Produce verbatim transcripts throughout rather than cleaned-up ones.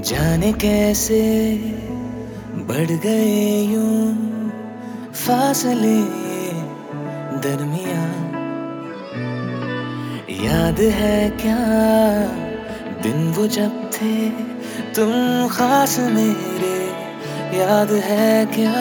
जाने कैसे बढ़ गए यूं फासले दरमियां। याद है क्या दिन वो जब थे तुम खास मेरे, याद है क्या?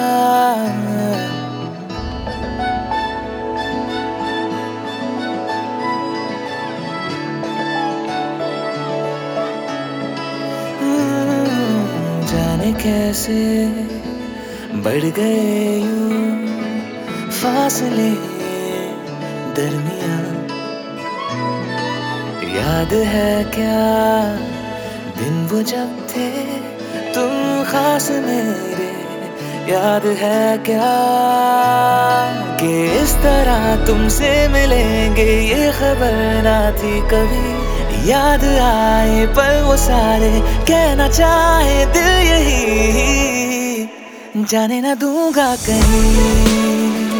जाने कैसे बढ़ गए यूं फासले दरमियां। याद है क्या दिन वो जब थे तुम खास मेरे, याद है क्या? कि इस तरह तुमसे मिलेंगे ये खबर ना थी कभी। याद आए पल वो सारे, कहना चाहे दिल यही, जाने ना दूंगा कहीं।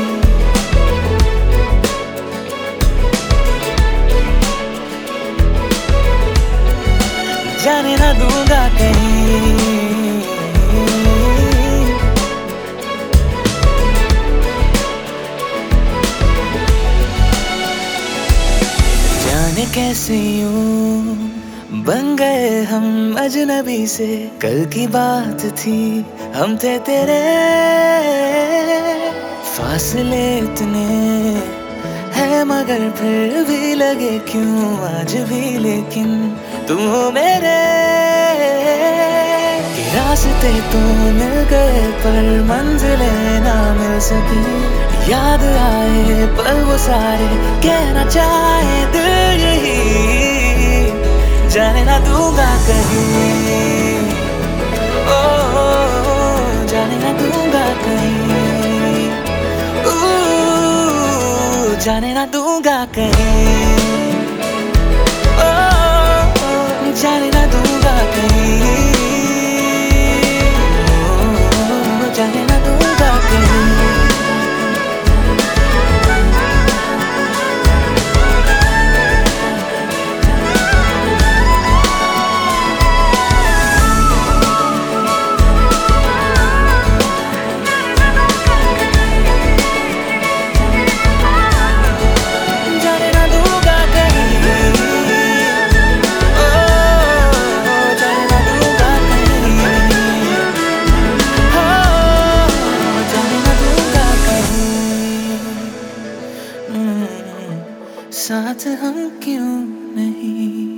जाने ना दूंगा कहीं। जाने कैसे यूं बन गए हम अजनबी से, कल की बात थी हम थे तेरे। फासले इतने हैं मगर फिर भी लगे क्यों आज भी, लेकिन तुम हो मेरे। कि रास्ते तो मिल गए पर मंजिलें ना मिल सकी। याद आए पल वो सारे, कहना चाहे दिल यही, जाने ना दूंगा कहीं। ओ, ओ, ओ जाने ना दूंगा कहीं। ओ, जाने ना दूंगा कहीं। ओ, ओ जाने ना दूंगा कहीं। ओ, जाने ना दूंगा कहीं। साथ हम क्यों नहीं?